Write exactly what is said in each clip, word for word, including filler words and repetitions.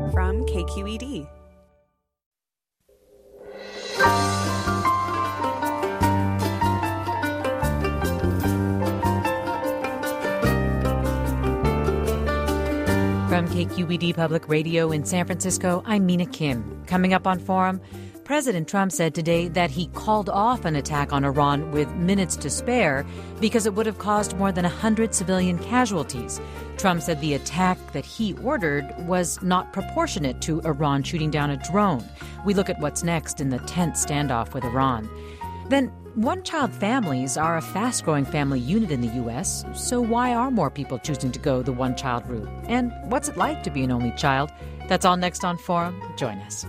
from K Q E D. From K Q E D Public Radio in San Francisco, I'm Mina Kim. Coming up on Forum, President Trump said today that he called off an attack on Iran with minutes to spare because it would have caused more than one hundred civilian casualties. Trump said the attack that he ordered was not proportionate to Iran shooting down a drone. We look at what's next in the tense standoff with Iran. Then, one-child families are a fast-growing family unit in the U S, so why are more people choosing to go the one-child route? And what's it like to be an only child? That's all next on Forum. Join us.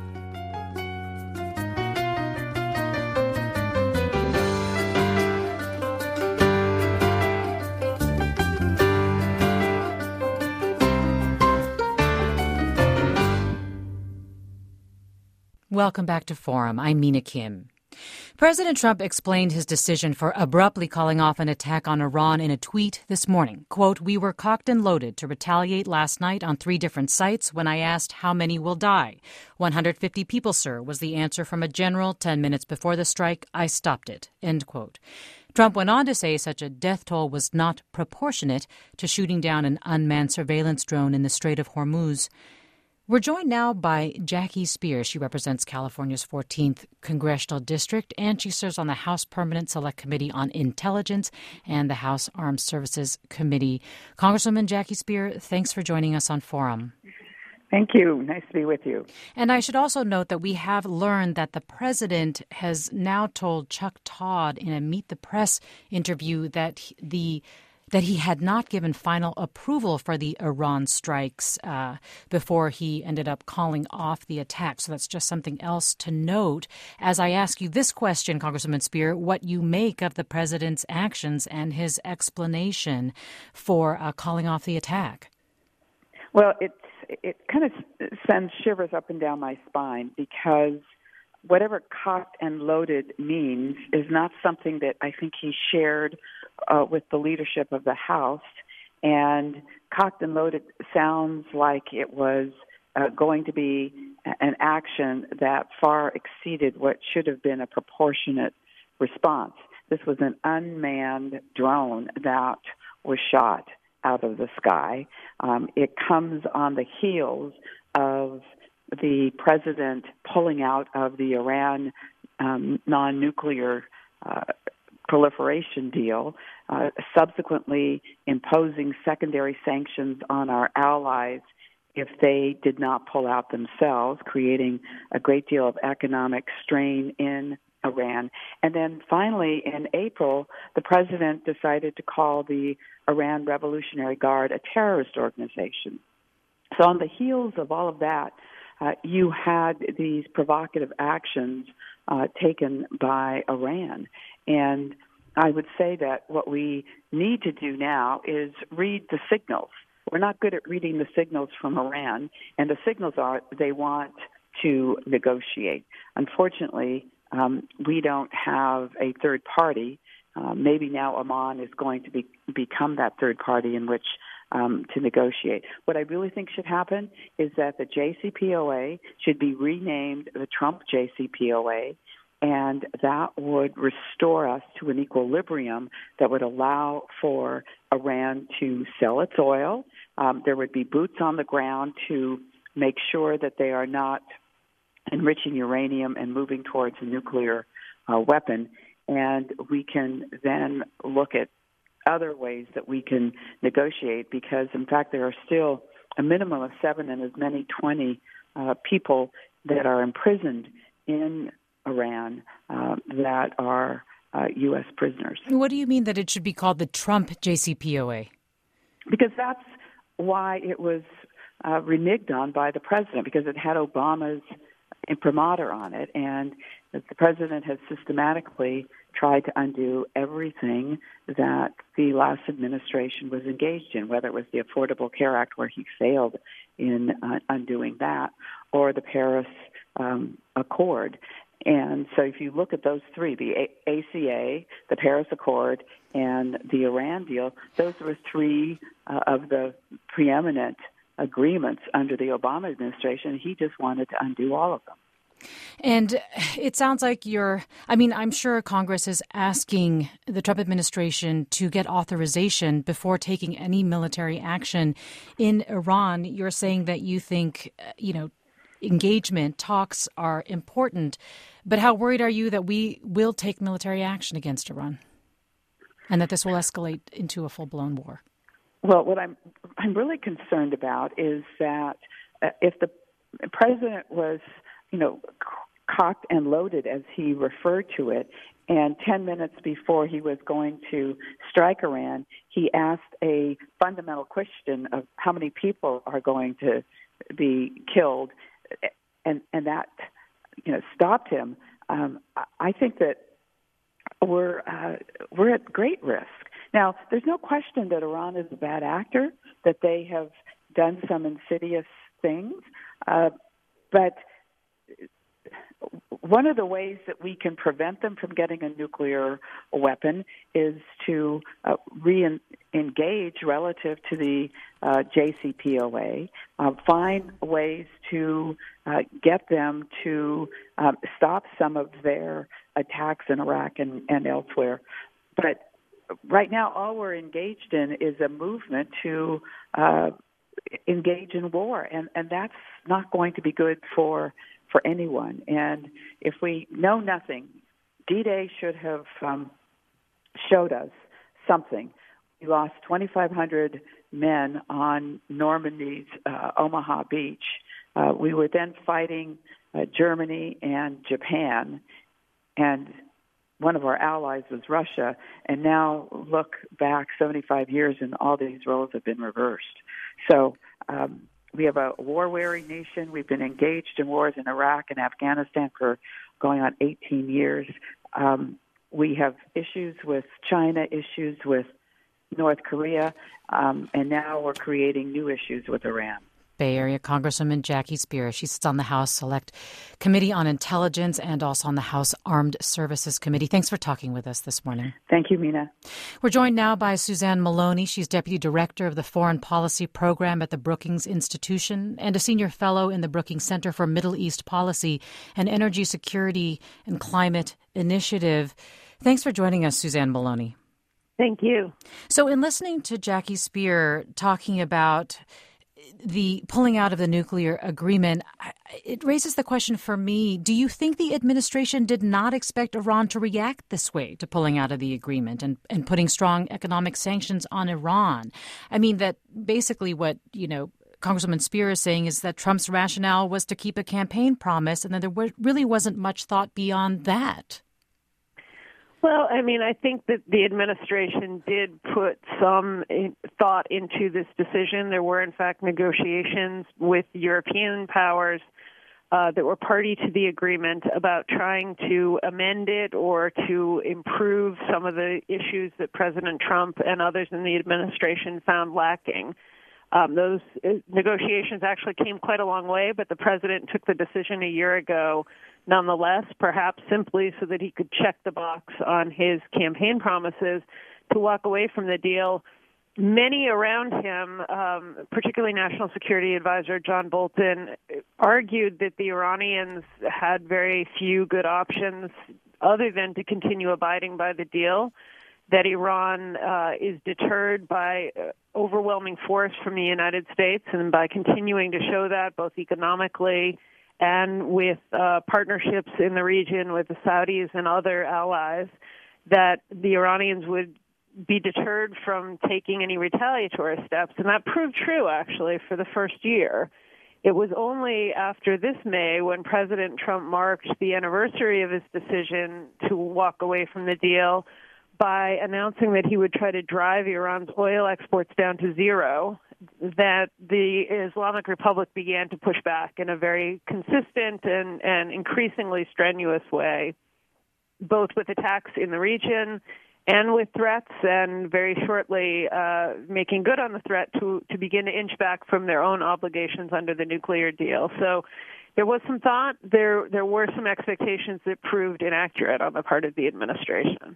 Welcome back to Forum. I'm Mina Kim. President Trump explained his decision for abruptly calling off an attack on Iran in a tweet this morning. Quote, "We were cocked and loaded to retaliate last night on three different sites when I asked how many will die. one hundred fifty people, sir, was the answer from a general ten minutes before the strike. I stopped it." End quote. Trump went on to say such a death toll was not proportionate to shooting down an unmanned surveillance drone in the Strait of Hormuz. We're joined now by Jackie Speier. She represents California's fourteenth Congressional District, and she serves on the House Permanent Select Committee on Intelligence and the House Armed Services Committee. Congresswoman Jackie Speier, thanks for joining us on Forum. Thank you. Nice to be with you. And I should also note that we have learned that the president has now told Chuck Todd in a Meet the Press interview that the that he had not given final approval for the Iran strikes uh, before he ended up calling off the attack. So that's just something else to note. As I ask you this question, Congresswoman Speier, what you make of the president's actions and his explanation for uh, calling off the attack? Well, it's, it kind of sends shivers up and down my spine because whatever cocked and loaded means is not something that I think he shared uh, with the leadership of the House. And cocked and loaded sounds like it was uh, going to be an action that far exceeded what should have been a proportionate response. This was an unmanned drone that was shot out of the sky. Um, it comes on the heels of the president pulling out of the Iran um, non-nuclear uh, proliferation deal, uh, subsequently imposing secondary sanctions on our allies if they did not pull out themselves, creating a great deal of economic strain in Iran. And then finally, in April, the president decided to call the Iran Revolutionary Guard a terrorist organization. So on the heels of all of that, Uh, you had these provocative actions uh, taken by Iran. And I would say that what we need to do now is read the signals. We're not good at reading the signals from Iran, and the signals are they want to negotiate. Unfortunately, um, we don't have a third party. Uh, maybe now Oman is going to be, become that third party in which Um, to negotiate. What I really think should happen is that the J C P O A should be renamed the Trump J C P O A, and that would restore us to an equilibrium that would allow for Iran to sell its oil. Um, there would be boots on the ground to make sure that they are not enriching uranium and moving towards a nuclear uh, weapon, and we can then look at other ways that we can negotiate because, in fact, there are still a minimum of seven and as many twenty uh, people that are imprisoned in Iran uh, that are uh, U S prisoners. What do you mean that it should be called the Trump J C P O A? Because that's why it was uh, reneged on by the president, because it had Obama's imprimatur on it, and the president has systematically tried to undo everything that the last administration was engaged in, whether it was the Affordable Care Act, where he failed in uh, undoing that, or the Paris um, Accord. And so if you look at those three, the A C A, the Paris Accord, and the Iran deal, those were three uh, of the preeminent agreements under the Obama administration. He just wanted to undo all of them. And it sounds like you're, I mean, I'm sure Congress is asking the Trump administration to get authorization before taking any military action in Iran. You're saying that you think, you know, engagement, talks are important. But how worried are you that we will take military action against Iran and that this will escalate into a full-blown war? Well, what I'm I'm really concerned about is that uh, if the president was, you know, cocked and loaded, as he referred to it, and ten minutes before he was going to strike Iran, he asked a fundamental question of how many people are going to be killed, and and that, you know, stopped him. Um, I think that we're uh, we're at great risk. Now, there's no question that Iran is a bad actor, that they have done some insidious things, uh, but one of the ways that we can prevent them from getting a nuclear weapon is to uh, re-engage relative to the uh, J C P O A, uh, find ways to uh, get them to um, stop some of their attacks in Iraq and, and elsewhere. But right now, all we're engaged in is a movement to uh, engage in war, and, and that's not going to be good for for anyone. And if we know nothing, D-Day should have um, showed us something. We lost twenty-five hundred men on Normandy's uh, Omaha Beach. Uh, we were then fighting uh, Germany and Japan, and one of our allies was Russia. And now look back seventy-five years, and all these roles have been reversed. So um, we have a war-weary nation. We've been engaged in wars in Iraq and Afghanistan for going on eighteen years. Um, we have issues with China, issues with North Korea, um, and now we're creating new issues with Iran. Bay Area Congresswoman Jackie Speier. She sits on the House Select Committee on Intelligence and also on the House Armed Services Committee. Thanks for talking with us this morning. Thank you, Mina. We're joined now by Suzanne Maloney. She's Deputy Director of the Foreign Policy Program at the Brookings Institution and a Senior Fellow in the Brookings Center for Middle East Policy and Energy Security and Climate Initiative. Thanks for joining us, Suzanne Maloney. Thank you. So in listening to Jackie Speier talking about the pulling out of the nuclear agreement, it raises the question for me, do you think the administration did not expect Iran to react this way to pulling out of the agreement and, and putting strong economic sanctions on Iran? I mean, that basically what, you know, Congresswoman Speier is saying is that Trump's rationale was to keep a campaign promise and that there really wasn't much thought beyond that. Well, I mean, I think that the administration did put some thought into this decision. There were, in fact, negotiations with European powers uh, that were party to the agreement about trying to amend it or to improve some of the issues that President Trump and others in the administration found lacking. Um, those negotiations actually came quite a long way, but the president took the decision a year ago nonetheless, perhaps simply so that he could check the box on his campaign promises to walk away from the deal. Many around him, um, particularly National Security Advisor John Bolton, argued that the Iranians had very few good options other than to continue abiding by the deal, that Iran uh, is deterred by uh, overwhelming force from the United States and by continuing to show that both economically and with uh, partnerships in the region with the Saudis and other allies, that the Iranians would be deterred from taking any retaliatory steps. And that proved true, actually, for the first year. It was only after this May, when President Trump marked the anniversary of his decision to walk away from the deal by announcing that he would try to drive Iran's oil exports down to zero, that the Islamic Republic began to push back in a very consistent and, and increasingly strenuous way, both with attacks in the region and with threats, and very shortly uh, making good on the threat to, to begin to inch back from their own obligations under the nuclear deal. So there was some thought. There, there were some expectations that proved inaccurate on the part of the administration.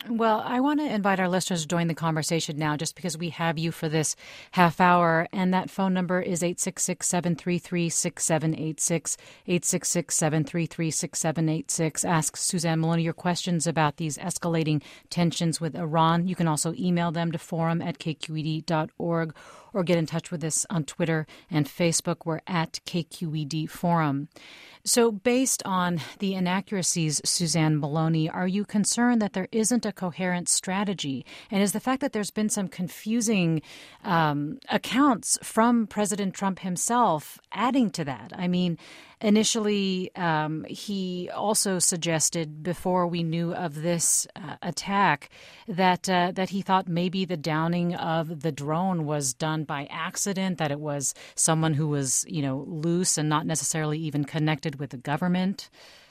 Well, I want to invite our listeners to join the conversation now just because we have you for this half hour. And that phone number is eight six six, seven three three, six seven eight six, eight six six, seven three three, six seven eight six. Ask Suzanne Maloney your questions about these escalating tensions with Iran. You can also email them to forum at k q e d dot org or get in touch with us on Twitter and Facebook. We're at K Q E D Forum. So based on the inaccuracies, Suzanne Maloney, are you concerned that there isn't a coherent strategy? And is the fact that there's been some confusing um, accounts from President Trump himself adding to that? I mean, initially, um, he also suggested before we knew of this uh, attack that uh, that he thought maybe the downing of the drone was done by accident, that it was someone who was, you know, loose and not necessarily even connected with the government.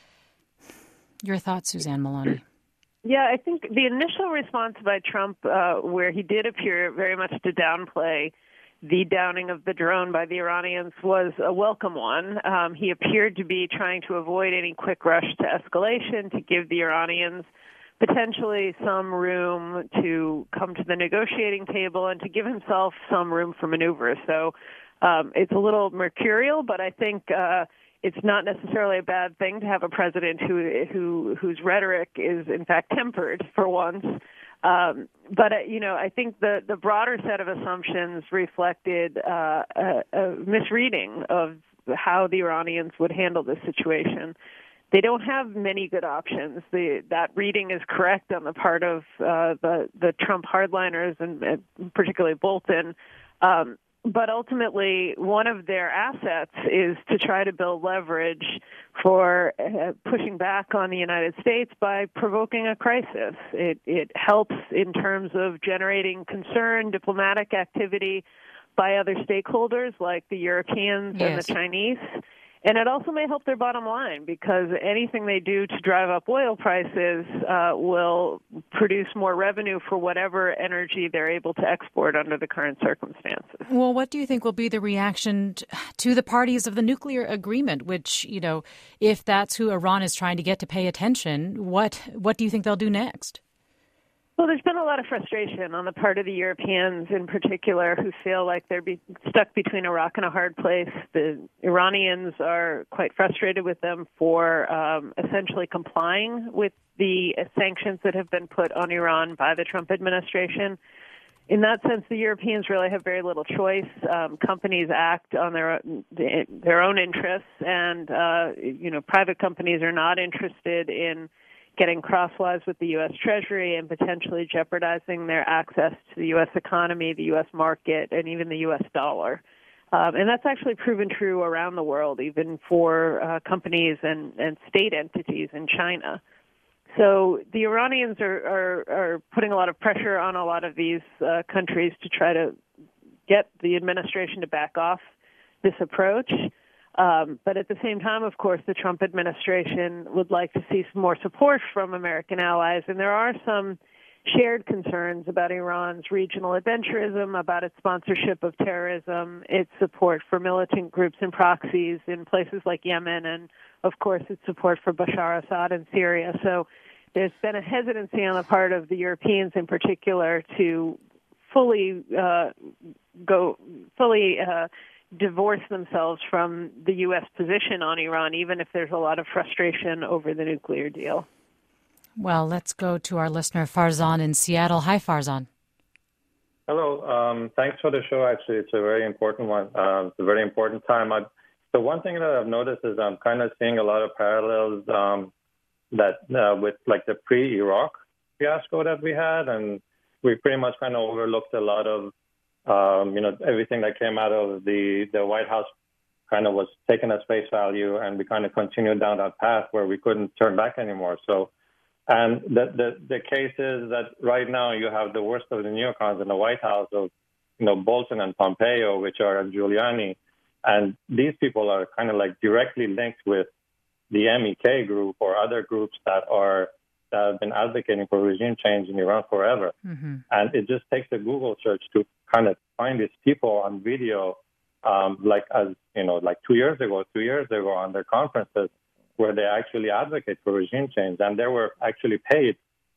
Your thoughts, Suzanne Maloney? Yeah, I think the initial response by Trump, uh, where he did appear very much to downplay the downing of the drone by the Iranians, was a welcome one. Um, he appeared to be trying to avoid any quick rush to escalation, to give the Iranians potentially some room to come to the negotiating table and to give himself some room for maneuver. So um, it's a little mercurial, but I think uh, it's not necessarily a bad thing to have a president who, who whose rhetoric is, in fact, tempered for once. Um, but, uh, you know, I think the, the broader set of assumptions reflected uh, a, a misreading of how the Iranians would handle this situation. They don't have many good options. The, that reading is correct on the part of uh, the, the Trump hardliners, and, and particularly Bolton. Um, but ultimately, one of their assets is to try to build leverage for uh, pushing back on the United States by provoking a crisis. It, it helps in terms of generating concern, diplomatic activity by other stakeholders like the Europeans yes. and the Chinese. And it also may help their bottom line, because anything they do to drive up oil prices uh, will produce more revenue for whatever energy they're able to export under the current circumstances. Well, what do you think will be the reaction to the parties of the nuclear agreement, which, you know, if that's who Iran is trying to get to pay attention, what what do you think they'll do next? Well, there's been a lot of frustration on the part of the Europeans in particular, who feel like they're be stuck between a rock and a hard place. The Iranians are quite frustrated with them for um, essentially complying with the thesanctions that have been put on Iran by the Trump administration. In that sense, the Europeans really have very little choice. Um, companies act on their their own interests, and uh, you know, private companies are not interested in getting crosswise with the U S Treasury and potentially jeopardizing their access to the U S economy, the U S market, and even the U S dollar. Um, and that's actually proven true around the world, even for uh, companies and, and state entities in China. So the Iranians are, are, are putting a lot of pressure on a lot of these uh, countries to try to get the administration to back off this approach. Um, but at the same time, of course, the Trump administration would like to see some more support from American allies. And there are some shared concerns about Iran's regional adventurism, about its sponsorship of terrorism, its support for militant groups and proxies in places like Yemen, and, of course, its support for Bashar Assad in Syria. So there's been a hesitancy on the part of the Europeans in particular to fully uh, go, fully uh, divorce themselves from the U S position on Iran, even if there's a lot of frustration over the nuclear deal. Well, let's go to our listener, Farzan in Seattle. Hi, Farzan. Hello. Um, thanks for the show. Actually, it's a very important one. Um, it's a very important time. I, the one thing that I've noticed is I'm kind of seeing a lot of parallels um, that uh, with like the pre-Iraq fiasco that we had, and we pretty much kind of overlooked a lot of Um, you know, everything that came out of the, the White House kind of was taken as face value, and we kind of continued down that path where we couldn't turn back anymore. So, and the, the, the case is that right now you have the worst of the neocons in the White House of, you know, Bolton and Pompeo, which are and Giuliani. And these people are kind of like directly linked with the M E K group or other groups that are that have been advocating for regime change in Iran forever. Mm-hmm. And it just takes a Google search to kind of find these people on video, um, like as you know, like two years ago, two years ago on their conferences, where they actually advocate for regime change, and they were actually paid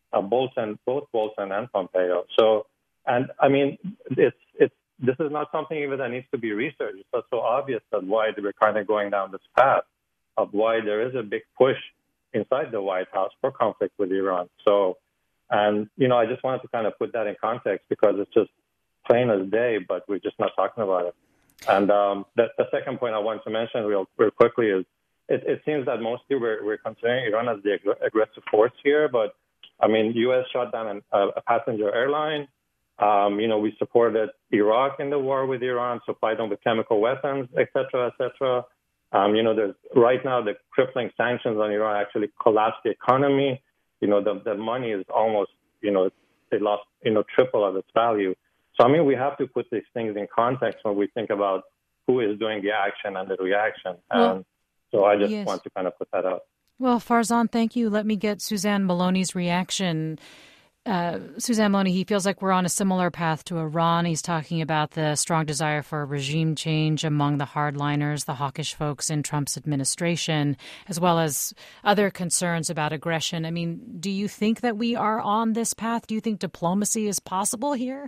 uh, Bolton, both Bolton and Pompeo. So, and I mean, it's it's this is not something even that needs to be researched. It's so obvious that why we're kind of going down this path of why there is a big push inside the White House for conflict with Iran. So, and you know, I just wanted to kind of put that in context because it's just plain as day, but we're just not talking about it. And um, the, the second point I want to mention real, real quickly is it, it seems that mostly we're, we're considering Iran as the ag- aggressive force here. But, I mean, U S shot down an, a, a passenger airline. Um, you know, we supported Iraq in the war with Iran, supplied them with chemical weapons, et cetera, et cetera. Um, you know, there's right now the crippling sanctions on Iran actually collapsed the economy. You know, the, the money is almost, you know, they lost, you know, triple of its value. So, I mean, we have to put these things in context when we think about who is doing the action and the reaction. Well, and so I just yes. want to kind of put that out. Well, Farzan, thank you. Let me get Suzanne Maloney's reaction. Uh, Suzanne Maloney, he feels like we're on a similar path to Iran. He's talking about the strong desire for regime change among the hardliners, the hawkish folks in Trump's administration, as well as other concerns about aggression. I mean, do you think that we are on this path? Do you think diplomacy is possible here?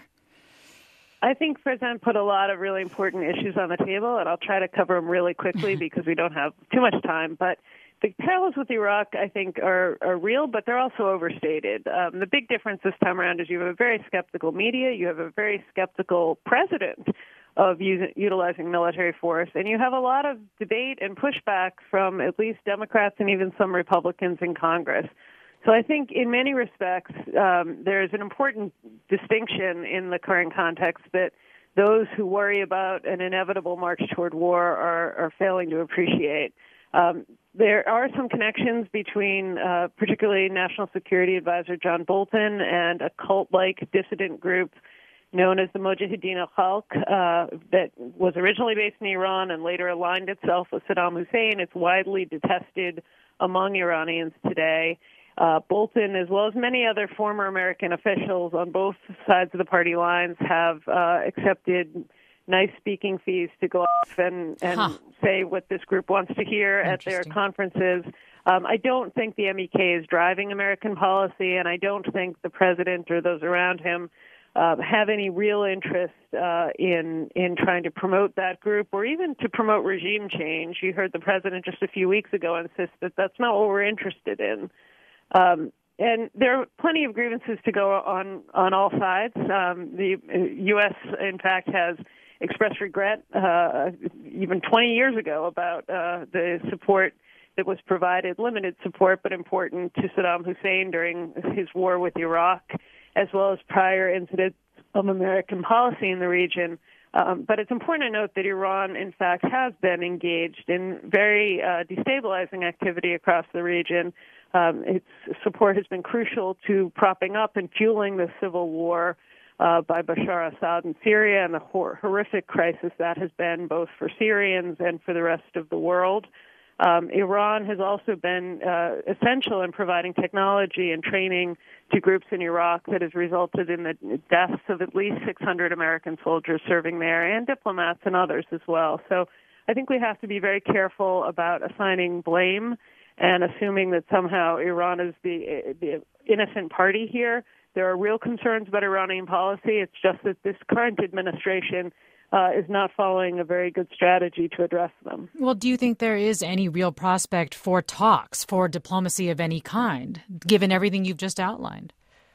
I think Farzan put a lot of really important issues on the table, and I'll try to cover them really quickly because we don't have too much time. But the parallels with Iraq, I think, are, are real, but they're also overstated. Um, the big difference this time around is you have a very skeptical media, you have a very skeptical president of using, utilizing military force, and you have a lot of debate and pushback from at least Democrats and even some Republicans in Congress. So I think in many respects, um, there's an important distinction in the current context that those who worry about an inevitable march toward war are, are failing to appreciate. Um, there are some connections between uh, particularly National Security Advisor John Bolton and a cult-like dissident group known as the Mujahideen al-Khalq uh, that was originally based in Iran and later aligned itself with Saddam Hussein. It's widely detested among Iranians today. Uh, Bolton, as well as many other former American officials on both sides of the party lines, have uh, accepted nice speaking fees to go off and, and huh. say what this group wants to hear at their conferences. Um, I don't think the M E K is driving American policy, and I don't think the president or those around him uh, have any real interest uh, in in trying to promote that group or even to promote regime change. You heard the president just a few weeks ago insist that that's not what we're interested in. Um, and there are plenty of grievances to go on on all sides. Um, the U S, in fact, has expressed regret uh, even twenty years ago about uh, the support that was provided, limited support but important, to Saddam Hussein during his war with Iraq, as well as prior incidents of American policy in the region. Um, but it's important to note that Iran, in fact, has been engaged in very uh, destabilizing activity across the region. Um, its support has been crucial to propping up and fueling the civil war uh, by Bashar Assad in Syria and the hor- horrific crisis that has been both for Syrians and for the rest of the world. Um, Iran has also been uh, essential in providing technology and training to groups in Iraq that has resulted in the deaths of at least six hundred American soldiers serving there and diplomats and others as well. So I think we have to be very careful about assigning blame and assuming that somehow Iran is the, the innocent party here. There are real concerns about Iranian policy. It's just that this current administration uh, is not following a very good strategy to address them. Well, do you think there is any real prospect for talks, for diplomacy of any kind, given everything you've just outlined?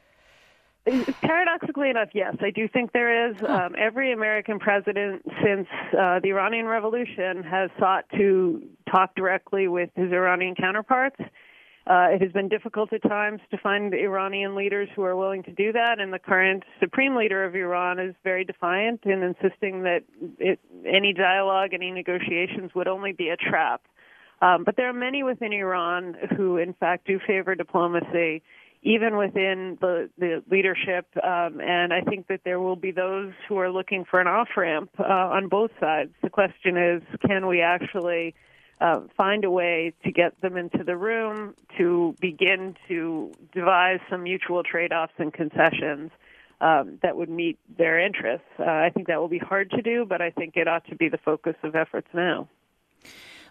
Paradoxically enough, yes, I do think there is. Huh. Um, every American president since uh, the Iranian Revolution has sought to talk directly with his Iranian counterparts. Uh, it has been difficult at times to find Iranian leaders who are willing to do that, and the current supreme leader of Iran is very defiant in insisting that it, any dialogue, any negotiations would only be a trap. Um, but there are many within Iran who, in fact, do favor diplomacy, even within the, the leadership, um, and I think that there will be those who are looking for an off-ramp uh, on both sides. The question is, can we actually uh, find a way to get them into the room to begin to devise some mutual trade-offs and concessions um, that would meet their interests? Uh, I think that will be hard to do, but I think it ought to be the focus of efforts now.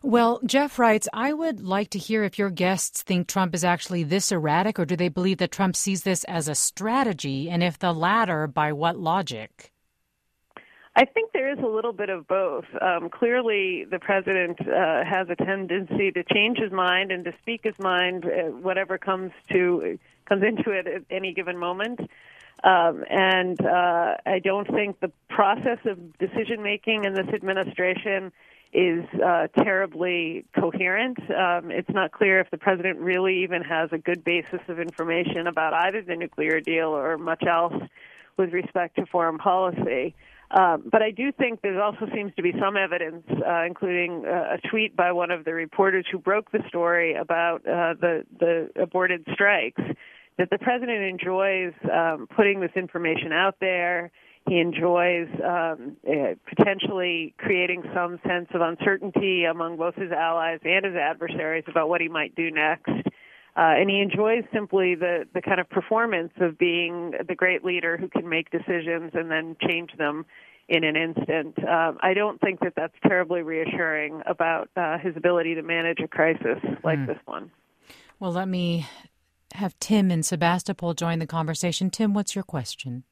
Well, Jeff writes, I would like to hear if your guests think Trump is actually this erratic, or do they believe that Trump sees this as a strategy? And if the latter, by what logic? I think there is a little bit of both. Um, clearly, the president uh, has a tendency to change his mind and to speak his mind, uh, whatever comes to comes into it at any given moment. Um, and uh, I don't think the process of decision making in this administration is uh, terribly coherent. Um, it's not clear if the president really even has a good basis of information about either the nuclear deal or much else with respect to foreign policy. Um, but I do think there also seems to be some evidence, uh, including uh, a tweet by one of the reporters who broke the story about uh, the, the aborted strikes, that the president enjoys um, putting this information out there. He enjoys um, uh, potentially creating some sense of uncertainty among both his allies and his adversaries about what he might do next. Uh, and he enjoys simply the, the kind of performance of being the great leader who can make decisions and then change them in an instant. Um, I don't think that that's terribly reassuring about uh, his ability to manage a crisis like mm. this one. Well, let me have Tim in Sebastopol join the conversation. Tim, what's your question?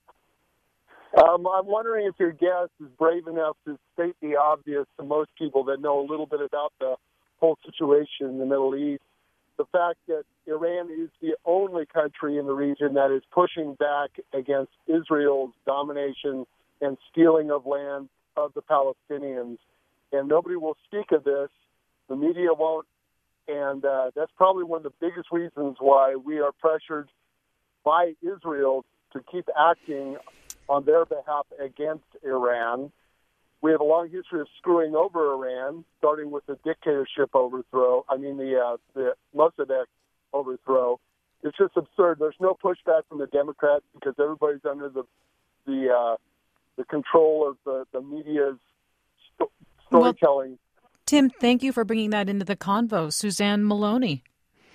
Um, I'm wondering if your guest is brave enough to state the obvious to most people that know a little bit about the whole situation in the Middle East. The fact that Iran is the only country in the region that is pushing back against Israel's domination and stealing of land of the Palestinians. And nobody will speak of this. The media won't. And uh, that's probably one of the biggest reasons why we are pressured by Israel to keep acting on their behalf against Iran. We have a long history of screwing over Iran, starting with the dictatorship overthrow. I mean, the uh, the Mossadegh overthrow. It's just absurd. There's no pushback from the Democrats because everybody's under the the uh, the control of the, the media's st- storytelling. Well, Tim, thank you for bringing that into the convo. Suzanne Maloney.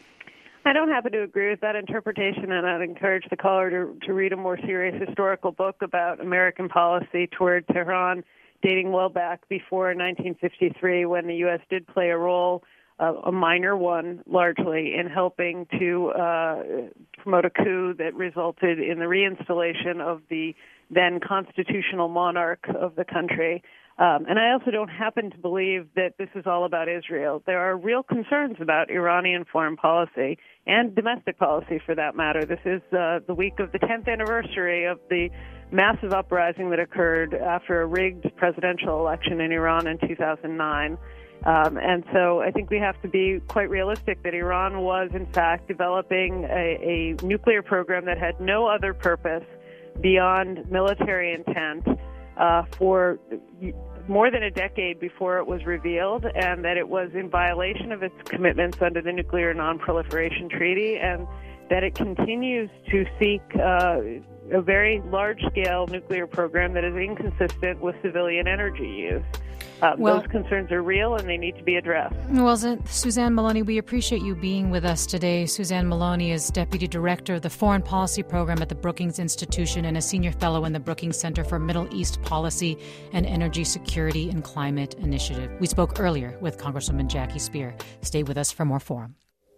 I don't happen to agree with that interpretation, and I'd encourage the caller to, to read a more serious historical book about American policy toward Tehran, dating well back before nineteen fifty-three, when the U S did play a role, uh, a minor one, largely, in helping to uh, promote a coup that resulted in the reinstallation of the then constitutional monarch of the country. Um, and I also don't happen to believe that this is all about Israel. There are real concerns about Iranian foreign policy and domestic policy, for that matter. This is uh, the week of the tenth anniversary of the massive uprising that occurred after a rigged presidential election in Iran in two thousand nine. Um, and so I think we have to be quite realistic that Iran was, in fact, developing a, a nuclear program that had no other purpose beyond military intent uh, for more than a decade before it was revealed, and that it was in violation of its commitments under the Nuclear Non-Proliferation Treaty, and that it continues to seek uh, a very large-scale nuclear program that is inconsistent with civilian energy use. Uh, well, those concerns are real, and they need to be addressed. Well, Suzanne Maloney, we appreciate you being with us today. Suzanne Maloney is Deputy Director of the Foreign Policy Program at the Brookings Institution and a Senior Fellow in the Brookings Center for Middle East Policy and Energy Security and Climate Initiative. We spoke earlier with Congresswoman Jackie Speier. Stay with us for more Forum.